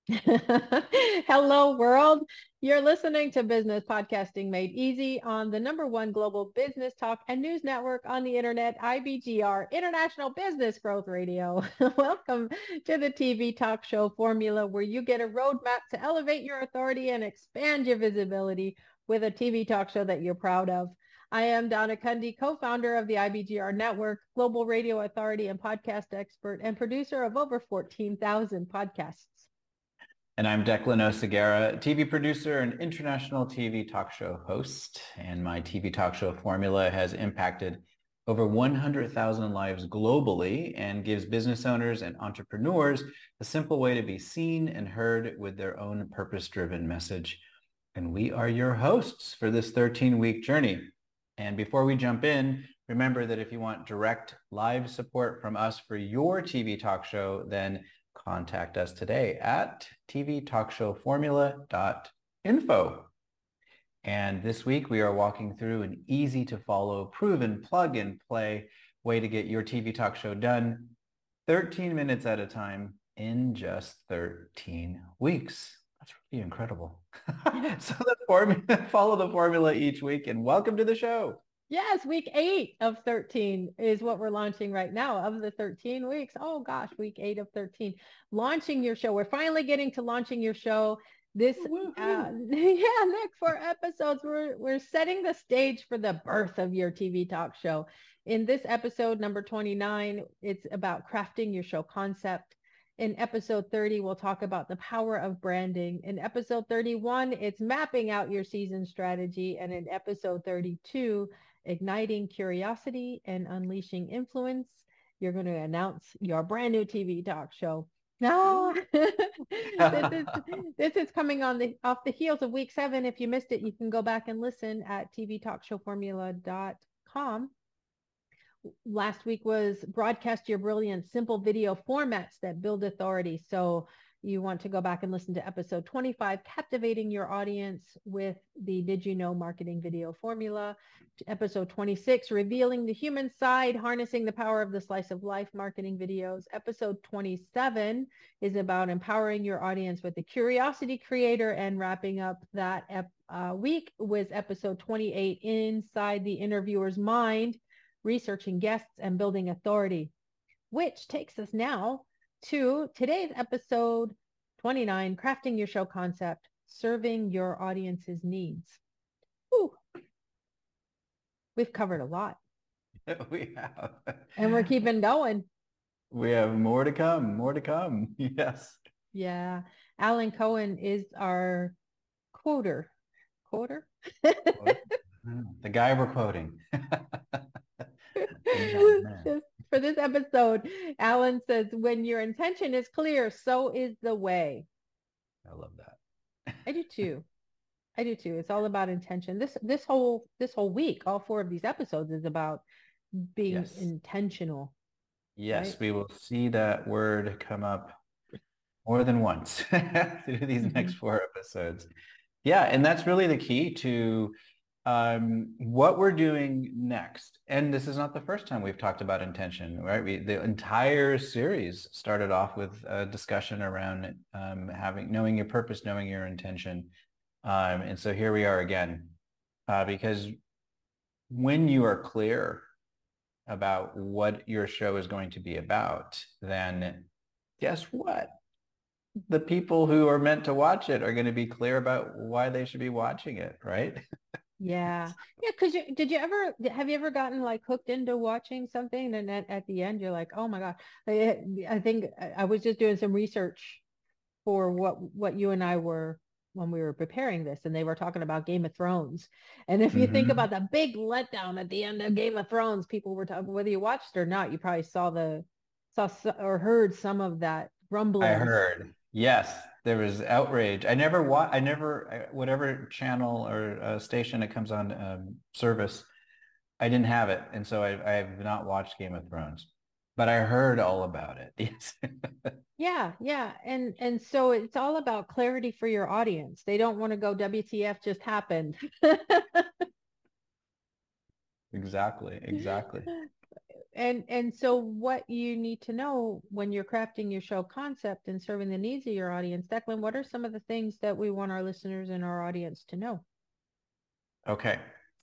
Hello, world. You're listening to Business Podcasting Made Easy on the number one global business talk and news network on the internet, IBGR, International Business Growth Radio. Welcome to the TV talk show formula, where you get a roadmap to elevate your authority and expand your visibility with a TV talk show that you're proud of. I am Donna Cundy, co-founder of the IBGR Network, global radio authority and podcast expert, and producer of over 14,000 podcasts. And I'm Declan Oseguera, TV producer and international TV talk show host. And my TV talk show formula has impacted over 100,000 lives globally and gives business owners and entrepreneurs a simple way to be seen and heard with their own purpose-driven message. And we are your hosts for this 13-week journey. And before we jump in, remember that if you want direct live support from us for your TV talk show, then contact us today at tvtalkshowformula.info. And this week we are walking through an easy to follow, proven plug and play way to get your TV talk show done 13 minutes at a time in just 13 weeks. That's really incredible. So follow the formula each week, and welcome to the show. Yes, week 8 of 13 is what we're launching right now of the 13 weeks. Oh gosh, week 8 of 13. Launching your show. We're finally getting to launching your show. Next 4 episodes, we're setting the stage for the birth of your TV talk show. In this episode, number 29, it's about crafting your show concept. In episode 30, we'll talk about the power of branding. In episode 31, it's mapping out your season strategy. And in episode 32, igniting curiosity and unleashing influence, you're going to announce your brand new TV talk show. No, this is coming off the heels of week 7. If you missed it, you can go back and listen at tvtalkshowformula.com. Last week was broadcast your brilliance, simple video formats that build authority. So you want to go back and listen to episode 25, captivating your audience with the Did You Know marketing video formula. Episode 26, revealing the human side, harnessing the power of the slice of life marketing videos. Episode 27 is about empowering your audience with the curiosity creator, and wrapping up that week was episode 28, inside the interviewer's mind, researching guests and building authority, which takes us now to today's episode 29, crafting your show concept, serving your audience's needs. Ooh. We've covered a lot. We have. And we're keeping going. We have more to come, Yes. Yeah. Alan Cohen is our quoter. Quoter? The guy we're quoting. For this episode, Alan says, when your intention is clear, so is the way. I love that. I do too. It's all about intention. This whole week, all 4 of these episodes is about being intentional. Yes, right? We will see that word come up more than once through these next 4 episodes. Yeah, and that's really the key to what we're doing next. And this is not the first time we've talked about intention, right? The entire series started off with a discussion around knowing your purpose, knowing your intention. And so here we are again, because when you are clear about what your show is going to be about, then guess what? The people who are meant to watch it are going to be clear about why they should be watching it, right? Yeah. Because have you ever gotten like hooked into watching something, and at the end you're like, oh my God. I think I was just doing some research for what you and I were when we were preparing this, and they were talking about Game of Thrones. And if you think about the big letdown at the end of Game of Thrones, people were talking, whether you watched it or not, you probably saw or heard some of that rumbling. I heard. Yes, there was outrage. Whatever channel or station it comes on service, I didn't have it. And so I have not watched Game of Thrones, but I heard all about it. Yes. Yeah. And so it's all about clarity for your audience. They don't want to go, WTF just happened. Exactly. And so what you need to know when you're crafting your show concept and serving the needs of your audience, Declan, what are some of the things that we want our listeners and our audience to know? Okay.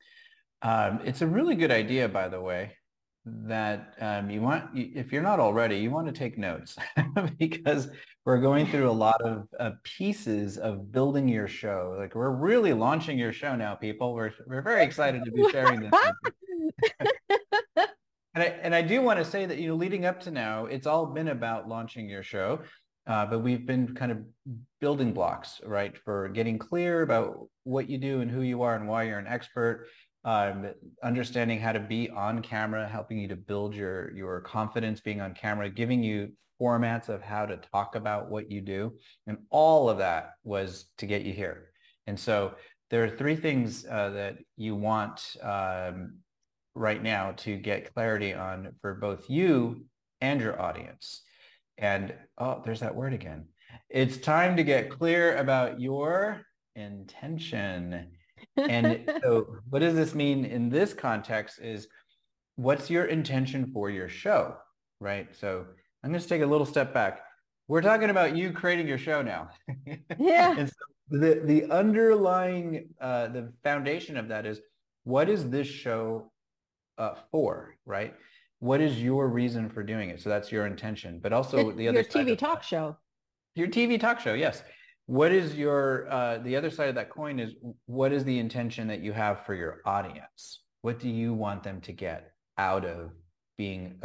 It's a really good idea, by the way, that if you're not already, you want to take notes because we're going through a lot of pieces of building your show. Like we're really launching your show now, people. We're very excited to be sharing this with you. And I do want to say that, leading up to now, it's all been about launching your show, but we've been kind of building blocks, right, for getting clear about what you do and who you are and why you're an expert, understanding how to be on camera, helping you to build your confidence being on camera, giving you formats of how to talk about what you do. And all of that was to get you here. And so there are three things that you want right now to get clarity on for both you and your audience. And oh, there's that word again. It's time to get clear about your intention. And so what does this mean in this context is what's your intention for your show, right? So I'm going to take a little step back. We're talking about you creating your show now. Yeah. And so the underlying, the foundation of that is, what is this show for, right? What is your reason for doing it? So that's your intention, but also the other your side TV of talk show. Your TV talk show, yes. What is your the other side of that coin is, what is the intention that you have for your audience? What do you want them to get out of being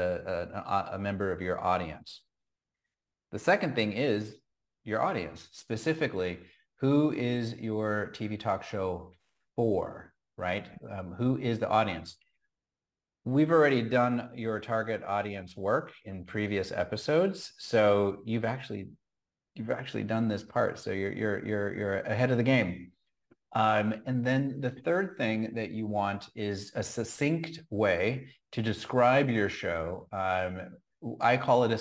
a member of your audience? The second thing is your audience, specifically, who is your TV talk show for, right? Who is the audience? We've already done your target audience work in previous episodes, so you've actually done this part, so you're ahead of the game. And then the third thing that you want is a succinct way to describe your show. I call it a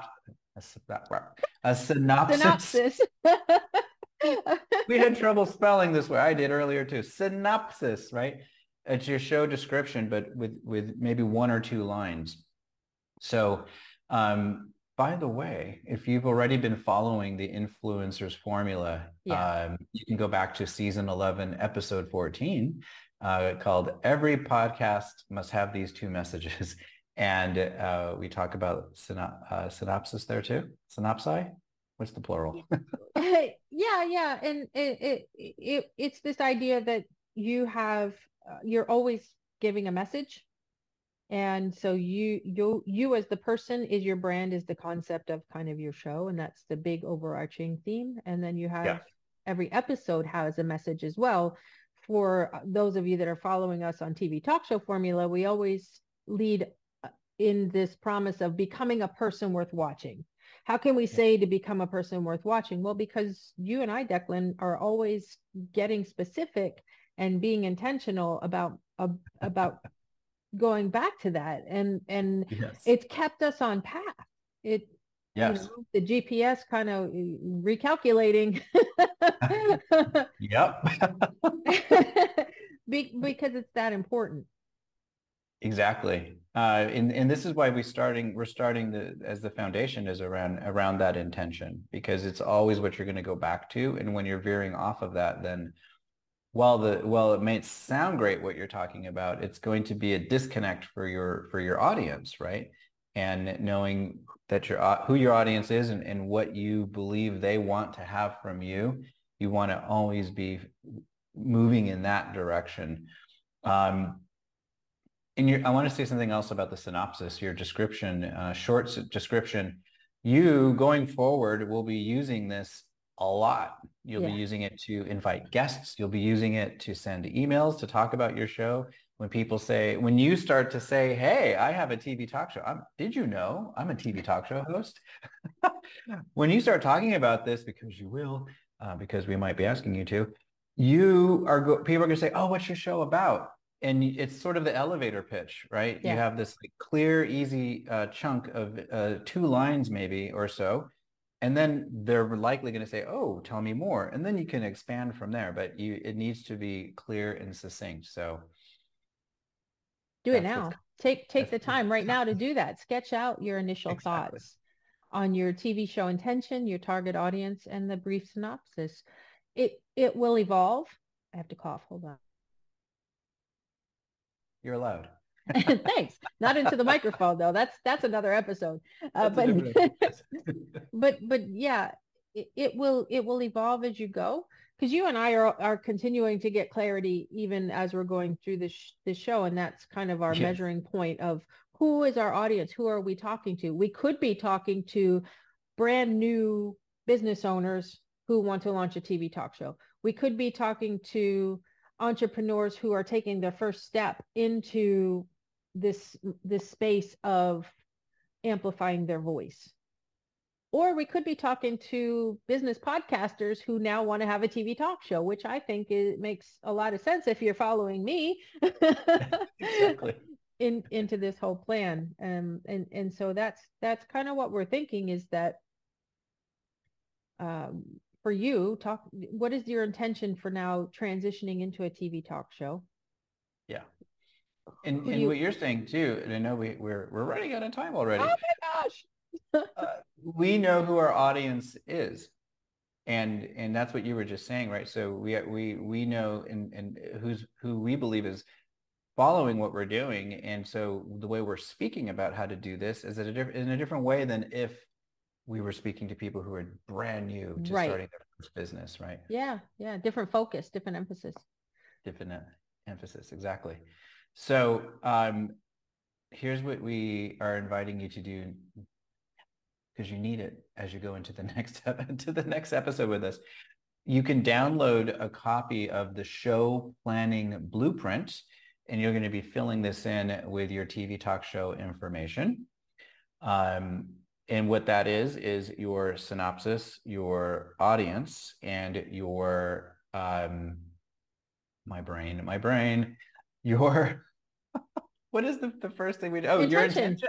synopsis. Synopsis. We had trouble spelling this way. I did earlier too. Synopsis, right? It's your show description, but with maybe one or two lines. So, by the way, if you've already been following the Influencers Formula, you can go back to season 11, episode 14, called Every Podcast Must Have These Two Messages. And we talk about synopsis there too. Synopsi? What's the plural? Yeah. And it's this idea that you're always giving a message. And so you as the person is your brand, is the concept of kind of your show. And that's the big overarching theme. And then you have every episode has a message as well. For those of you that are following us on TV Talk Show Formula, we always lead in this promise of becoming a person worth watching. How can we say to become a person worth watching? Well, because you and I, Declan, are always getting specific and being intentional about going back to that, and it's kept us on path. The GPS kind of recalculating. Because it's that important. Exactly. And this is why we're starting as the foundation is around that intention, because it's always what you're going to go back to. And when you're veering off of that, then while it may sound great what you're talking about, it's going to be a disconnect for your audience, right? And knowing that who your audience is and what you believe they want to have from you, you want to always be moving in that direction. I want to say something else about the synopsis, your description, short description. You going forward will be using this a lot. You'll be using it to invite guests. You'll be using it to send emails to talk about your show. When you start to say, hey, I have a TV talk show. Did you know I'm a TV talk show host? When you start talking about this, because you will, because we might be asking you to, people are going to say, oh, what's your show about? And it's sort of the elevator pitch, right? You have this clear, easy chunk of 2 lines maybe or so. And then they're likely going to say, oh, tell me more. And then you can expand from there. But it needs to be clear and succinct. So Do it That's what's now. Take that's the time right now to do that. Sketch out your initial exactly. thoughts on your TV show intention, your target audience, and the brief synopsis. It will evolve. I have to cough. Hold on. You're allowed. Thanks. Not into the microphone though. That's another episode. That's a But different episode. but yeah, it will evolve as you go, because you and I are continuing to get clarity even as we're going through this show, and that's kind of our Yes. measuring point of who is our audience, who are we talking to. We could be talking to brand new business owners who want to launch a TV talk show. We could be talking to entrepreneurs who are taking their first step into this space of amplifying their voice. Or we could be talking to business podcasters who now want to have a TV talk show, which I think makes a lot of sense if you're following me Exactly. into this whole plan. And so that's kind of what we're thinking, is that for you, what is your intention for now transitioning into a TV talk show? Yeah. And what you're saying too, and I know we're running out of time already. Oh my gosh. We know who our audience is. And that's what you were just saying, right? So we know and who we believe is following what we're doing. And so the way we're speaking about how to do this is in a different way than if we were speaking to people who are brand new to starting their first business, right? Yeah. Different focus, different emphasis. Different emphasis, exactly. So here's what we are inviting you to do, because you need it as you go into the next episode with us. You can download a copy of the show planning blueprint, and you're going to be filling this in with your TV talk show information. And what that is your synopsis, your audience, and your my brain, your what is the first thing we do? Oh, your intention.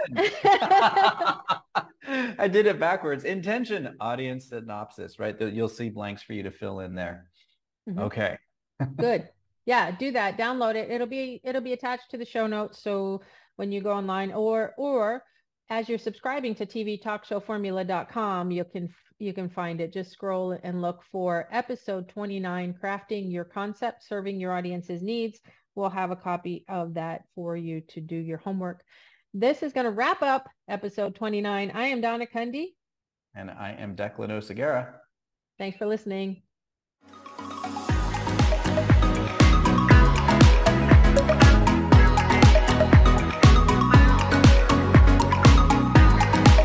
I did it backwards. Intention, audience, synopsis, right? You'll see blanks for you to fill in there. Mm-hmm. Okay. Good. Yeah, do that. Download it. It'll be attached to the show notes. So when you go online, or as you're subscribing to tvtalkshowformula.com, you can find it. Just scroll and look for episode 29, Crafting Your Concept, Serving Your Audience's Needs. We'll have a copy of that for you to do your homework. This is going to wrap up episode 29. I am Donna Cundy. And I am Declan Oseguera. Thanks for listening.